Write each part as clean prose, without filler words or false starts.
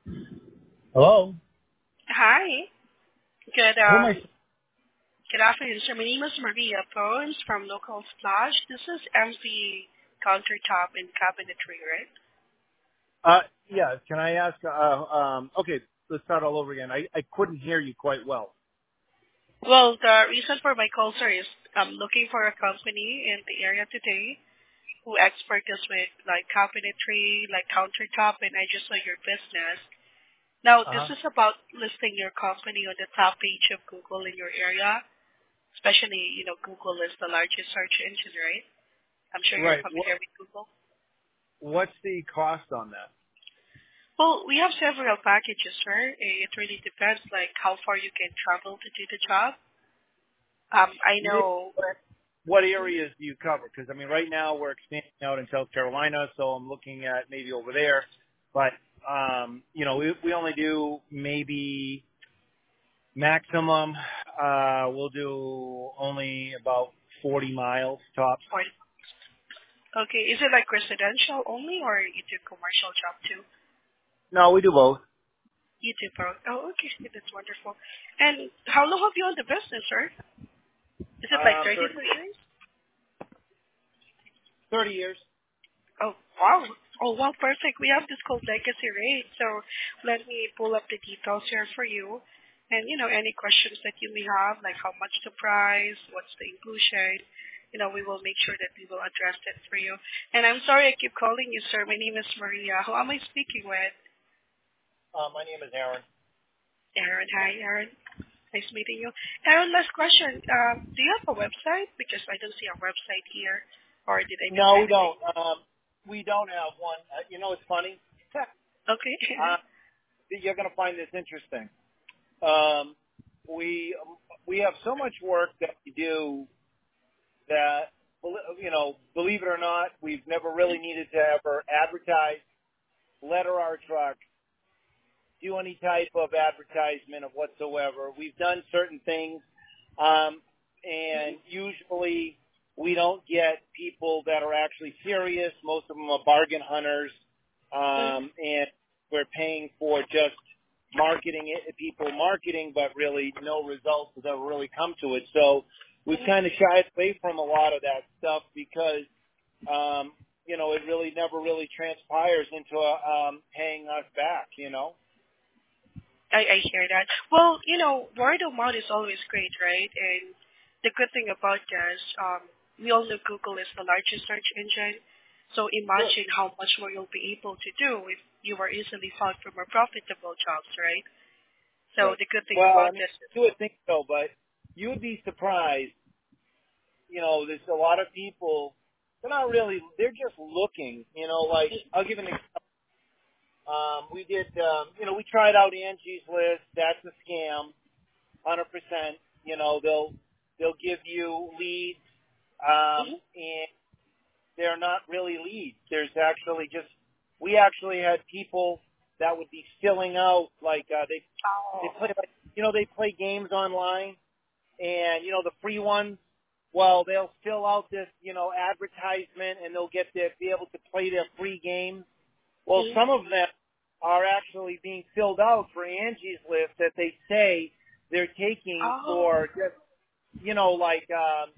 Hello? Hi. Good Who am I? good afternoon, sir. My name is Maria Bones from Local Splash. This is MV Countertop and Cabinetry, right? Yeah, can I ask, okay, let's start all over again. I couldn't hear you quite well. Well, the reason for my call, sir, is I'm looking for a company in the area today who expert us with like cabinetry, like countertop, and I just saw your business. Now, this Uh-huh. is about listing your company on the top page of Google in your area. Especially, Google is the largest search engine, right? I'm sure you're Right. familiar with Google. What's the cost on that? Well, we have several packages, sir. It really depends, like how far you can travel to do the job. I Yeah. know. What Mhm. areas do you cover? Because, I mean, right now we're expanding out in South Carolina, so I'm looking at maybe over there. But, we only do maybe maximum, we'll do only about 40 miles tops. Okay, is it like residential only, or you do commercial job too? No, we do both. You do both. Oh, okay, that's wonderful. And how long have you owned the business, sir? Is it like 30, 32 years? 30 years. Oh, wow. Oh, wow, perfect. We have this called legacy rate. So let me pull up the details here for you. And, any questions that you may have, like how much the price, what's the inclusion, we will make sure that we will address that for you. And I'm sorry I keep calling you, sir. My name is Maria. Who am I speaking with? My name is Aaron. Aaron. Hi, Aaron. Nice meeting you. Aaron, last question. Do you have a website? Because I don't see a website here. Or did I miss No, we anything? don't. We don't have one. It's funny. Okay. uh, you're going to find this interesting. Um, we we have so much work that we do that believe it or not, we've never really needed to ever advertise, letter our truck, do any type of advertisement of whatsoever. We've done certain things, and usually we don't get people that are actually serious. Most of them are bargain hunters, and we're paying for just people marketing, but really no results have ever really come to it. So we've kind of shied away from a lot of that stuff because, it really never really transpires into paying us back. I hear that. Well, word of mouth is always great, right? And the good thing about this, we all know Google is the largest search engine. So Sure. imagine how much more you'll be able to do if you were easily found for more profitable jobs, right? So Right. the good thing Well, I about mean, this is, you would think so, but you would be surprised. There's a lot of people. They're not really. They're just looking. Like I'll give an example. We did. We tried out Angie's List. That's a scam, 100%. They'll give you leads, and they're not really leads. There's actually just. We actually had people that would be filling out like they oh, play like they play games online and the free ones. Well, they'll fill out this advertisement and they'll be able to play their free games. Well, some of them are actually being filled out for Angie's List that they say they're taking oh, for just like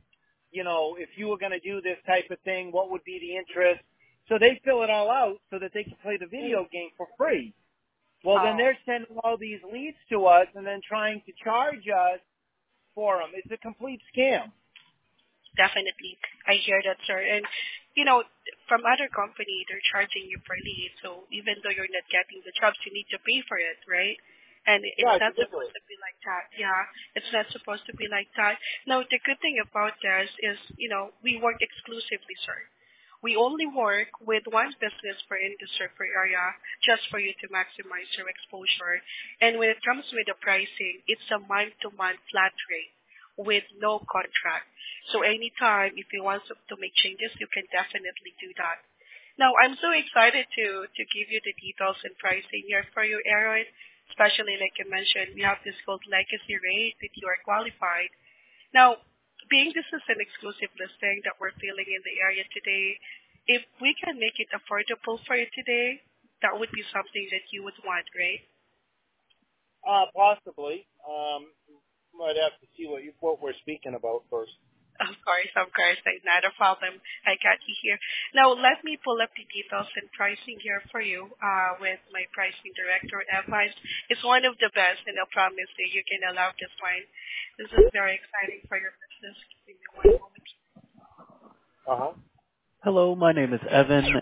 if you were going to do this type of thing, what would be the interest? So they fill it all out so that they can play the video game for free. Well, then oh. they're sending all these leads to us and then trying to charge us for them. It's a complete scam. Definitely. I hear that, sir. And, from other company, they're charging you per lead. So even though you're not getting the jobs, you need to pay for it, right? And it's Yeah, it's not ridiculous. supposed to be like that. Yeah, it's not supposed to be like that. Now, the good thing about this is, we work exclusively, sir. We only work with one business per industry per area just for you to maximize your exposure. And when it comes with the pricing, it's a month-to-month flat rate with no contract. So anytime if you want to make changes, you can definitely do that. Now, I'm so excited to give you the details and pricing here for you, Aaron. Especially like you mentioned, we have this called legacy rate if you are qualified. Now, being this is an exclusive listing that we're filling in the area today, if we can make it affordable for you today, that would be something that you would want, right? Possibly. Might have to see what we're speaking about first. Of course, not a problem. I got you here. Now, let me pull up the details and pricing here for you with my pricing director, Evans. It's one of the best, and I promise you can allow this one. This is very exciting for your business. Give me one moment. Uh-huh. Hello, my name is Evan,